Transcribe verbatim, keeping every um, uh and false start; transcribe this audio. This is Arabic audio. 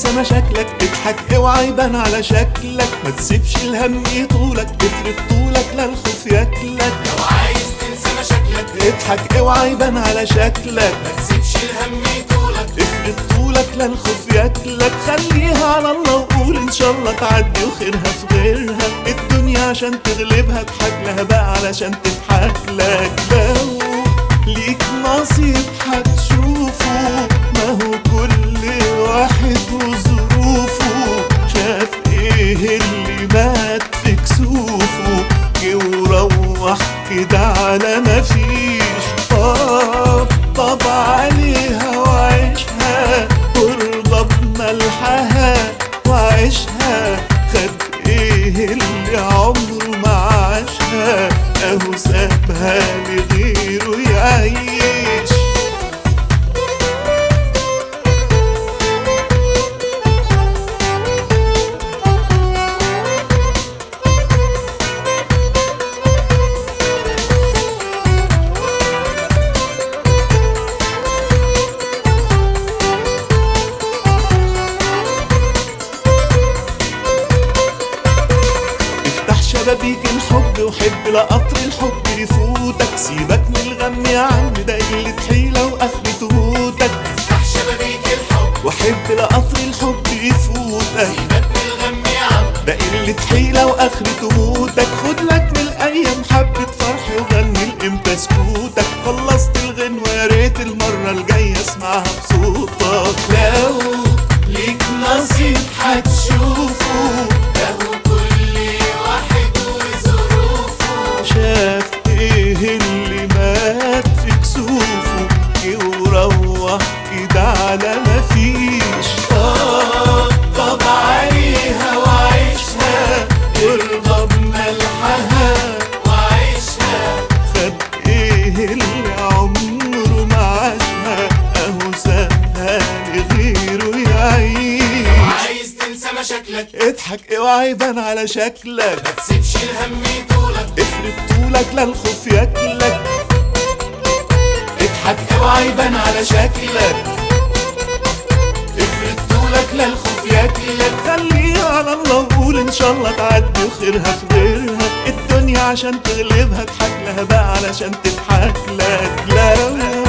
تنسى مشاكلك، اضحك اوعى يبان على شكلك، ما تسيبش الهم يطولك، افرد طولك لا الخوف ياكلك. لو عايز تنسى مشاكلك اضحك اوعى يبان على شكلك، ما تسيبش الهم يطولك، افرد طولك لا الخوف ياكلك. خليها على الله وقول ان شاء الله تعدي وخيرها في غيرها. الدنيا عشان تغلبها اضحك لها بقى علشان تضحك لك. لو ليك نصيب هتشوفه، ما هو كل واحد وظروفه. شاف ايه اللي مات في كسوفه، جه وروح كده على مفيش. طب طب عليها وعيشها، وارضى بملحها وعيشها. خد ايه اللي عمره ما عاشها، اهو سابها لغيره يعيش. شبابيك الحب وحب لقطر الحب يفوتك. سيبك من الغم يا عم ده قلة حيلة واخرته موتك. افتح شبابيك الحب وحب لقطر الحب يفوتك. سيبك من الغم يا عم ده قلة حيلة واخرته موتك. خد لك من الايام حبة فرح وغني لامتى سكوتك. خلصت الغنوة يا ريت المرة الجاية اسمعها بصوتك. لو ليك نصيب هتشوفه، شاف ايه اللي مات في كسوفه، جه وروح كده على مفيش. طب طب عليها وعيشها، وارضى بملحها وعيشها. خد ايه اللي عمره ما عاشها، اهو سابها لغيره يعيش. لو عايز تنسى مشاكلك اضحك اوعى يبان على شكلك، ما تسيبش الهم يطولك، افرد طولك لا الخوف ياكلك. اضحك اوعى يبان على شكلك، افرد طولك لا الخوف ياكلك. خليها على الله وقول ان شاء الله تعدي وخيرها في غيرها. الدنيا عشان تغلبها اضحك لها بقى علشان تضحك لك. لو